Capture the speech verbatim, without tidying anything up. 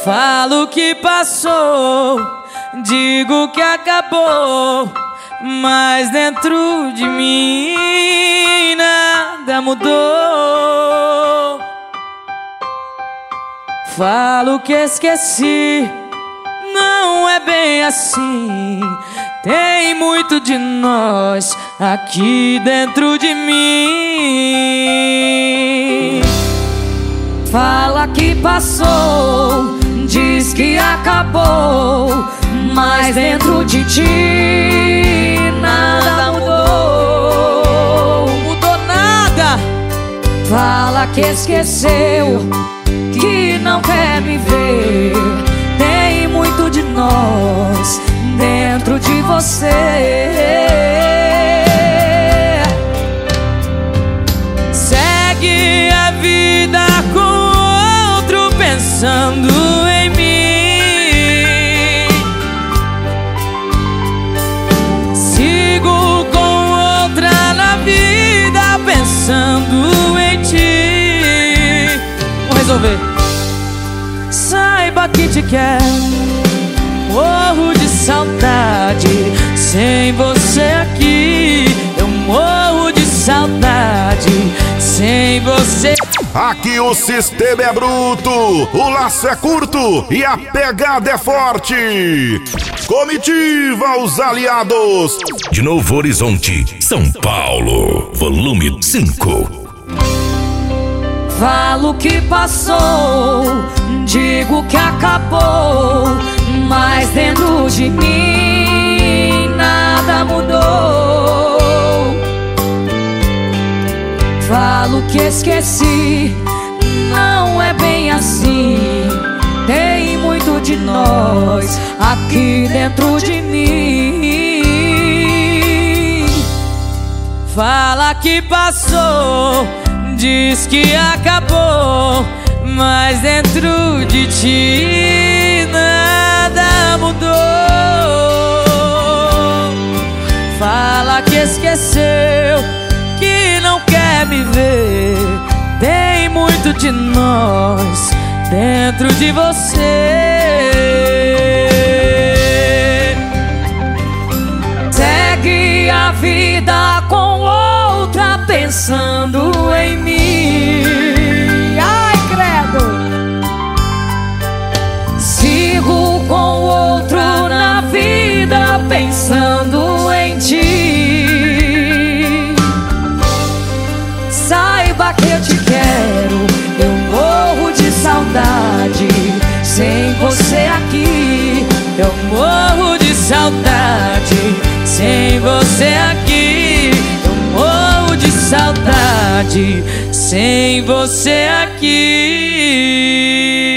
Falo que passou, digo que acabou, mas dentro de mim nada mudou. Falo que esqueci, não é bem assim. Tem muito de nós aqui dentro de mim. Fala que passou, diz que acabou, mas dentro de ti nada mudou. Mudou nada. Fala que esqueceu, que não quer me ver. Tem muito de nós dentro de você. Segue a vida com outro pensando em mim. Sigo com outra na vida pensando em ti. Vamos resolver. Saiba que te quero, morro de saudade. Sem você aqui eu morro de saudade. Sem você. Aqui o sistema é bruto, o laço é curto e a pegada é forte. Comitiva os aliados. De Novo Horizonte, São Paulo, volume cinco. Falo que passou, digo que acabou, mas dentro de mim nada mudou. Falo que esqueci, não é bem assim. Tem muito de nós aqui dentro de mim. Fala que passou, diz que acabou, mas dentro de ti nada mudou. Fala que esqueceu, que não quer me ver. Tem muito de nós dentro de você. Segue a vida com outra pensando em mim. Ai, credo. Sigo com outro na vida pensando em ti. Saiba que eu te quero, eu morro de saudade. Sem você aqui eu morro de saudade. Sem você aqui eu morro de saudade. Sem você aqui.